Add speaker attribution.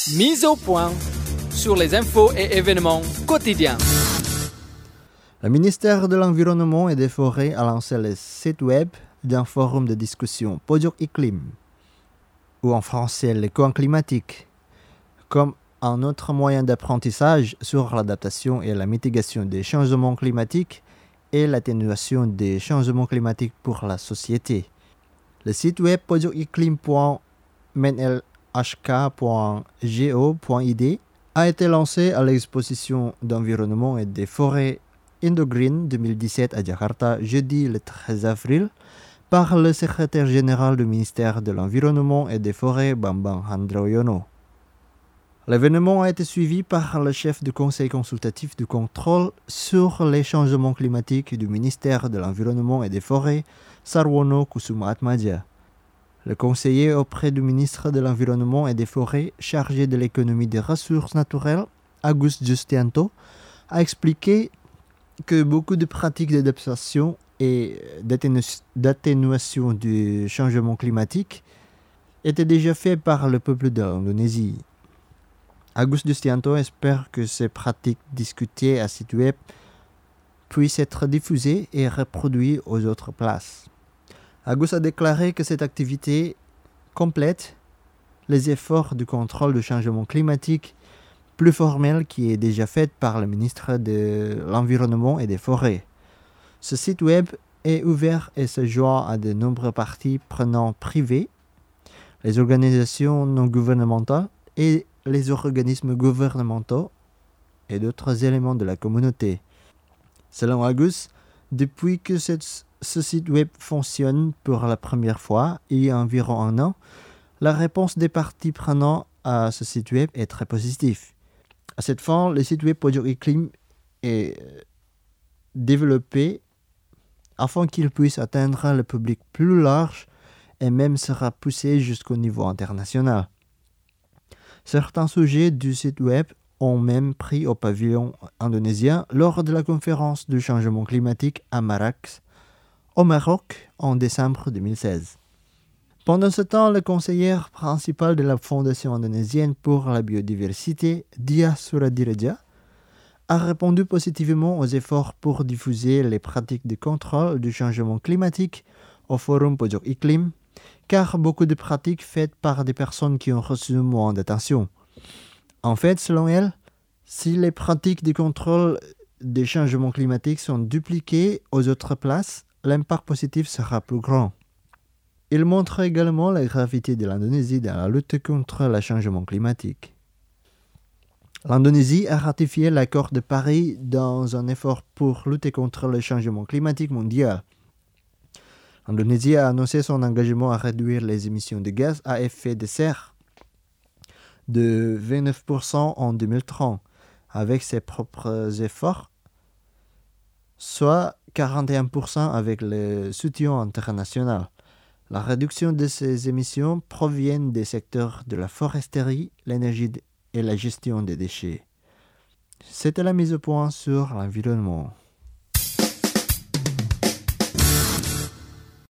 Speaker 1: Mise au point sur les infos et événements quotidiens.
Speaker 2: Le ministère de l'Environnement et des Forêts a lancé le site web d'un forum de discussion Pojok Iklim, ou en français le coin climatique, comme un autre moyen d'apprentissage sur l'adaptation et la mitigation des changements climatiques et l'atténuation des changements climatiques pour la société. Le site web pojokiklim.menlhk.go.id a été lancé à l'exposition d'environnement et des forêts Indogreen 2017 à Jakarta jeudi le 13 avril par le secrétaire général du ministère de l'Environnement et des Forêts Bambang Handroyono. L'événement a été suivi par le chef du conseil consultatif du contrôle sur les changements climatiques du ministère de l'Environnement et des Forêts, Sarwono Kusumaatmadja. Le conseiller auprès du ministre de l'Environnement et des Forêts chargé de l'économie des ressources naturelles, Agus Justianto, a expliqué que beaucoup de pratiques d'adaptation et d'atténuation du changement climatique étaient déjà faites par le peuple de l'Indonésie. Agus Justianto espère que ces pratiques discutées à site web puissent être diffusées et reproduites aux autres places. Agus a déclaré que cette activité complète les efforts du contrôle du changement climatique plus formel qui est déjà fait par le ministre de l'Environnement et des Forêts. Ce site web est ouvert et se joint à de nombreux parties prenantes privées, les organisations non gouvernementales et les organismes gouvernementaux et d'autres éléments de la communauté. Selon Agus, depuis que ce site web fonctionne pour la première fois, il y a environ un an, la réponse des parties prenantes à ce site web est très positive. À cette fin, le site web Pojok Iklim est développé afin qu'il puisse atteindre le public plus large et même sera poussé jusqu'au niveau international. Certains sujets du site web ont même pris au pavillon indonésien lors de la conférence du changement climatique à Marrakech, au Maroc, en décembre 2016. Pendant ce temps, le conseiller principal de la Fondation indonésienne pour la biodiversité, Dia Suradireja, a répondu positivement aux efforts pour diffuser les pratiques de contrôle du changement climatique au forum Pojok Iklim, car beaucoup de pratiques faites par des personnes qui ont reçu moins d'attention. En fait, selon elle, si les pratiques de contrôle des changements climatiques sont dupliquées aux autres places, l'impact positif sera plus grand. Il montre également la gravité de l'Indonésie dans la lutte contre le changement climatique. L'Indonésie a ratifié l'accord de Paris dans un effort pour lutter contre le changement climatique mondial. L'Indonésie a annoncé son engagement à réduire les émissions de gaz à effet de serre de 29% en 2030 avec ses propres efforts, soit 41% avec le soutien international. La réduction de ces émissions provient des secteurs de la foresterie, l'énergie et la gestion des déchets. C'était la mise au point sur l'environnement.